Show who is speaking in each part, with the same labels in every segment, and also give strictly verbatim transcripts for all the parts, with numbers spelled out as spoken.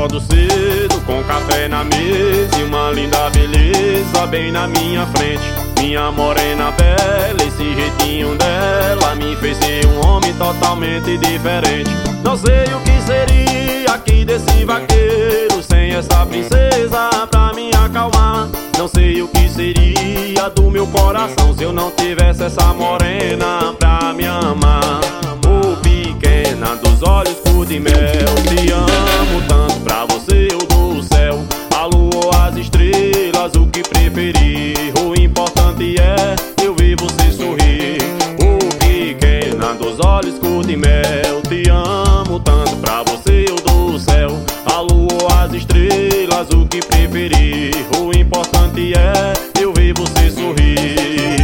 Speaker 1: acordo cedo com café na mesa e uma linda beleza bem na minha frente. Minha morena bela, esse jeitinho dela me fez ser um homem totalmente diferente. Não sei o que seria aqui desse vaqueiro sem essa princesa pra me acalmar. Não sei o que seria do meu coração se eu não tivesse essa morena pra me amar. Ô pequena dos olhos cor de mel, te amo tanto, pra você eu dou o céu, a lua ou as estrelas, o que preferir. O importante é eu ver você sorrir. Ô pequena dos olhos cor de mel, te amo tanto, pra você eu dou o céu, a lua ou as estrelas, o que preferir. O importante é eu ver você sorrir.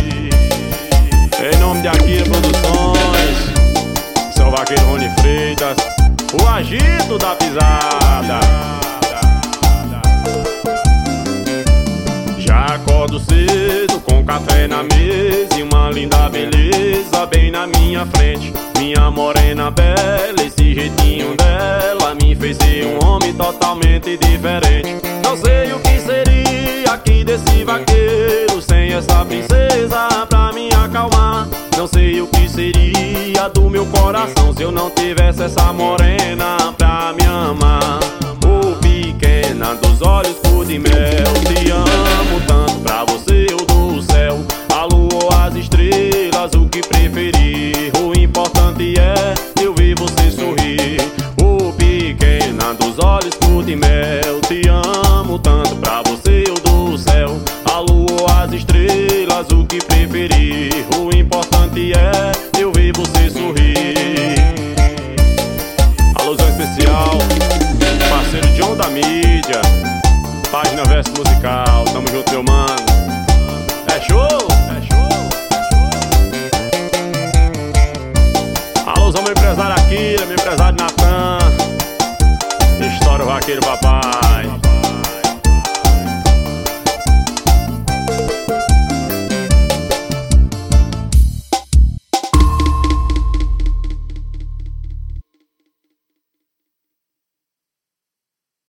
Speaker 1: Em nome de Akira Produções, seu vaqueiro Rony Freitas, o agito da pisada. Já acordo cedo com café na mesa e uma linda beleza bem na minha frente. Minha morena bela, esse jeitinho dela me fez ser um homem totalmente diferente. Não sei o que seria aqui desse vaqueiro sem essa princesa pra me acalmar. Não sei o que seria do meu coração se eu não tivesse essa morena pra me amar. Ô pequena dos olhos cor de mel, te amo tanto, pra você eu dou o céu, a lua ou as estrelas, o que preferir. O importante é eu ver você sorrir. Ô pequena dos olhos cor de mel, te amo tanto, pra você eu dou o céu, a lua ou as estrelas, o que preferir. O importante é eu ver você sorrir. Alusão especial, parceiro John da mídia, Página Verso Musical, tamo junto meu mano. É show, é show. Alusão meu empresário Akira, meu empresário Natan, estoura o vaqueiro papai.